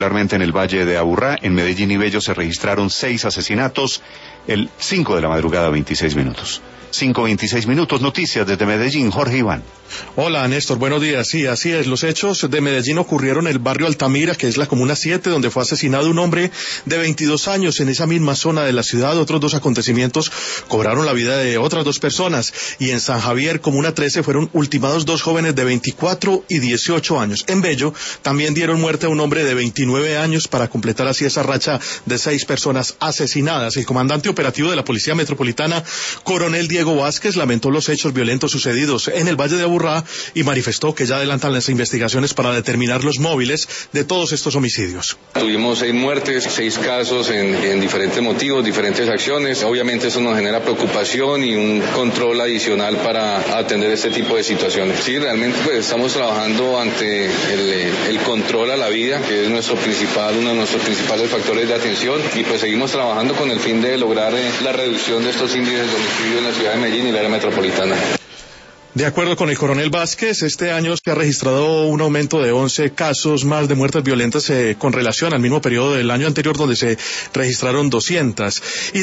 Particularmente en el Valle de Aburrá, en Medellín y Bello se registraron 6 asesinatos, el 5 de la madrugada, 26 minutos. 5:26 minutos, noticias desde Medellín, Jorge Iván. Hola Néstor, buenos días. Sí, así es, los hechos de Medellín ocurrieron en el barrio Altamira, que es la comuna 7, donde fue asesinado un hombre de 22 años en esa misma zona de la ciudad. Otros 2 acontecimientos cobraron la vida de otras 2 personas, y en San Javier, comuna 13, fueron ultimados 2 jóvenes de 24 y 18 años. En Bello también dieron muerte a un hombre de 29 años para completar así esa racha de 6 personas asesinadas. El comandante operativo de la Policía Metropolitana, coronel Diego Vázquez, lamentó los hechos violentos sucedidos en el Valle de Aburrá y manifestó que ya adelantan las investigaciones para determinar los móviles de todos estos homicidios. Tuvimos 6 muertes, 6 casos en diferentes motivos, diferentes acciones. Obviamente eso nos genera preocupación y un control adicional para atender este tipo de situaciones. Sí, realmente pues estamos trabajando ante el control a la vida, que es uno de nuestros principales factores de atención, y pues seguimos trabajando con el fin de lograr la reducción de estos índices de homicidio en la ciudad de Medellín y el área metropolitana. De acuerdo con el coronel Vázquez, este año se ha registrado un aumento de 11 casos más de muertes violentas con relación al mismo periodo del año anterior, donde se registraron 200.